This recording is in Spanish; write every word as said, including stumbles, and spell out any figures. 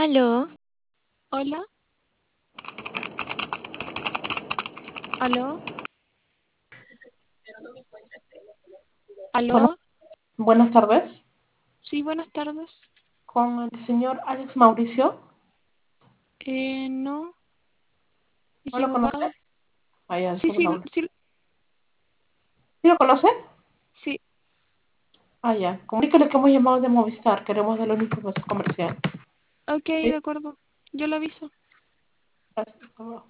Aló, Hola, aló, Bueno, aló. buenas tardes, Sí, buenas tardes. con el señor Alex Mauricio. Eh, no, ¿No lo conoce? equivocado. Ah, ya, Sí, disculpe, sí, Mauricio. sí, ¿Sí lo conoce? sí. Ah, ya. Comuníquele que hemos llamado de Movistar. Queremos darle una información comercial. Ok, ¿Sí? de acuerdo. Yo lo aviso. Gracias. Hasta luego.